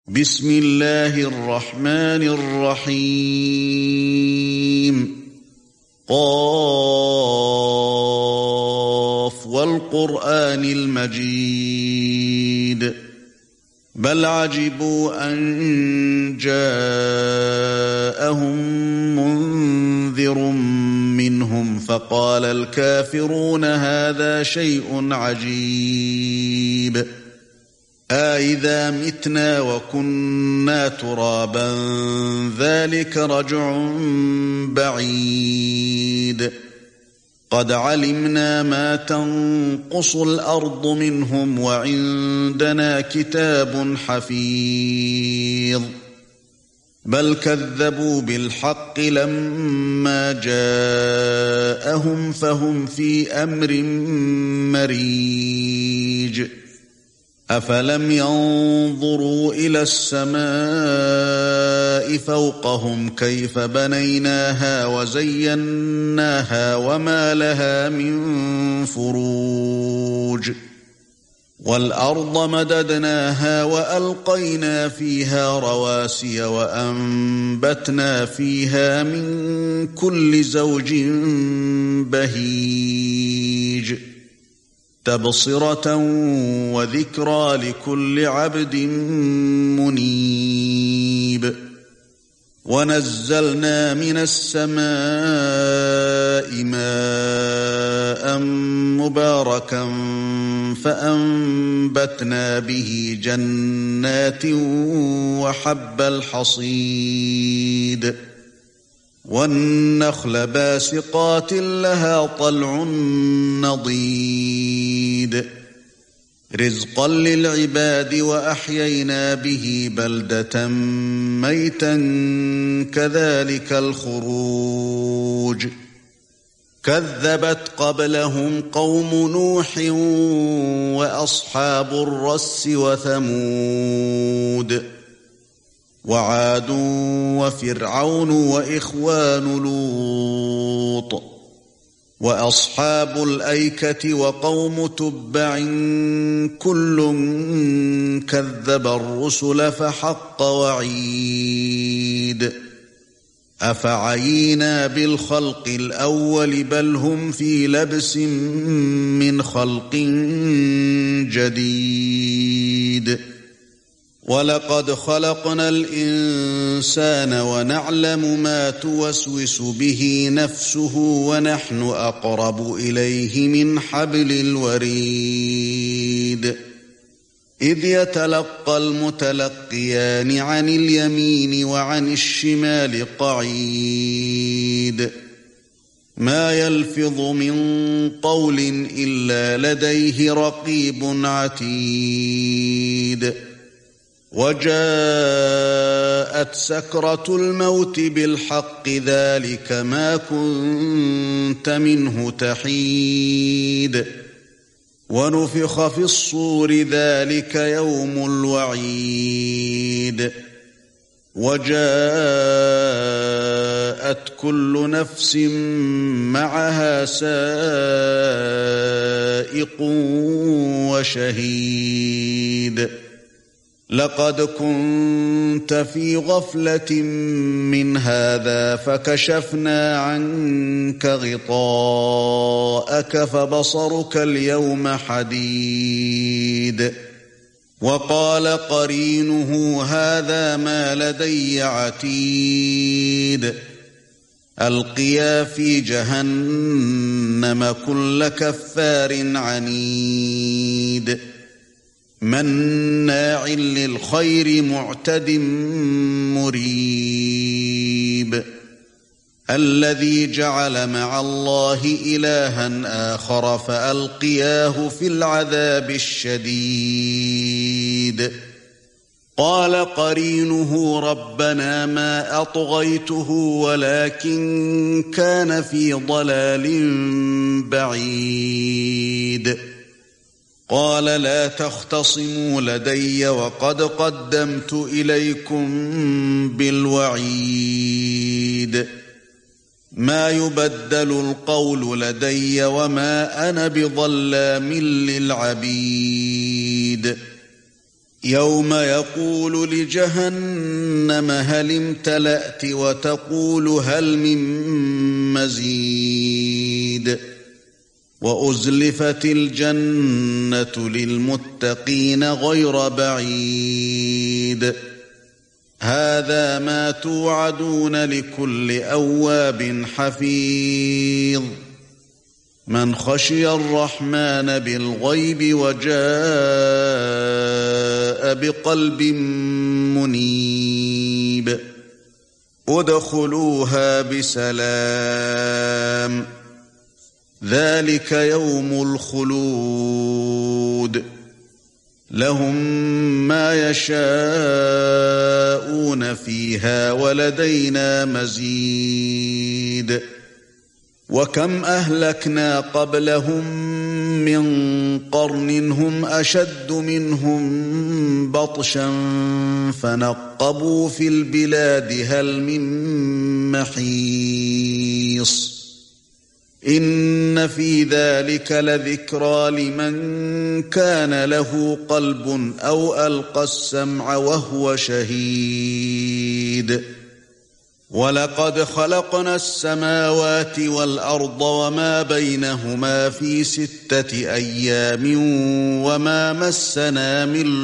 بسم الله الرحمن الرحيم قاف والقرآن المجيد بل عجبوا أن جاءهم منذر منهم فقال الكافرون هذا شيء عجيب أإذا متنا وكنا ترابا ذلك رجع بعيد قد علمنا ما تنقص الأرض منهم وعندنا كتاب حفيظ بل كذبوا بالحق لما جاءهم فهم في أمر مريج أفلم ينظروا إلى السماء فوقهم كيف بنيناها وزيناها وما لها من فروج والأرض مددناها وألقينا فيها رواسي وأنبتنا فيها من كل زوج بهيج تبصرة وذكرى لكل عبد منيب ونزلنا من السماء ماء مباركا فأنبتنا به جنات وحب الحصيد والنخل باسقات لها طلع نضيد رزقا للعباد وأحيينا به بلدة ميتا كذلك الخروج كذبت قبلهم قوم نوح وأصحاب الرس وثمود وعاد وفرعون وإخوان لوط وأصحاب الأيكة وقوم تبع كل كذب الرسل فحق وعيد أفعينا بالخلق الأول بل هم في لبس من خلق جديد ولقد خلقنا الإنسان ونعلم ما توسوس به نفسه ونحن أقرب إليه من حبل الوريد إذ يتلقى المتلقيان عن اليمين وعن الشمال قعيد ما يلفظ من قول إلا لديه رقيب عتيد وجاءت سكرة الموت بالحق ذلك ما كنت منه تحيد ونفخ في الصور ذلك يوم الوعيد وجاءت كل نفس معها سائق وشهيد لقد كنت في غفلة من هذا فكشفنا عنك غطاءك فبصرك اليوم حديد وقال قرينه هذا ما لدي عتيد ألقيا في جهنم كل كفار عنيد مناع للخير معتد مريب الذي جعل مع الله إلها آخر فألقياه في العذاب الشديد قال قرينه ربنا ما أطغيته ولكن كان في ضلال بعيد قال لا تختصموا لدي وقد قدمت إليكم بالوعيد ما يبدل القول لدي وما أنا بظلام للعبيد يوم يقول لجهنم هل امتلأت وتقول هل من مزيد وأزلفت الجنة للمتقين غير بعيد هذا ما توعدون لكل أواب حفيظ من خشي الرحمن بالغيب وجاء بقلب منيب ادخلوها بسلام ذلك يوم الخلود لهم ما يشاءون فيها ولدينا مزيد وكم أهلكنا قبلهم من قرن هم أشد منهم بطشا فنقبوا في البلاد هل من محيص إن في ذلك لذكرى لمن كان له قلب أو ألقى السمع وهو شهيد ولقد خلقنا السماوات والأرض وما بينهما في 6 أيام وما مسنا من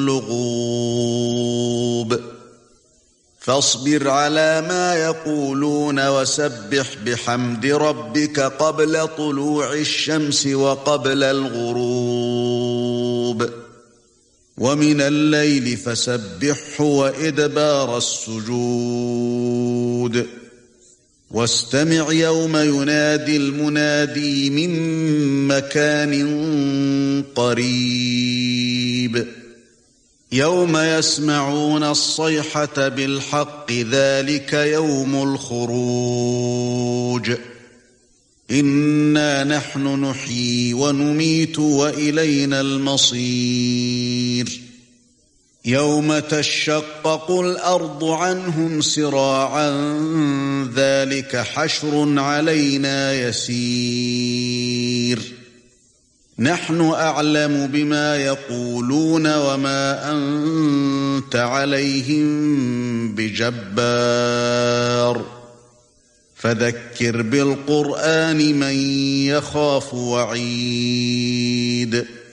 لغوب فاصبر على ما يقولون وسبح بحمد ربك قبل طلوع الشمس وقبل الغروب ومن الليل فسبحه وإدبار السجود واستمع يوم ينادي المنادي من مكان قريب يوم يسمعون الصيحة بالحق ذلك يوم الخروج إنا نحن نحيي ونميت وإلينا المصير يوم تشقق الأرض عنهم سراعا ذلك حشر علينا يسير نحن أعلم بما يقولون وما أنت عليهم بجبار فذكر بالقرآن من يخاف وعيد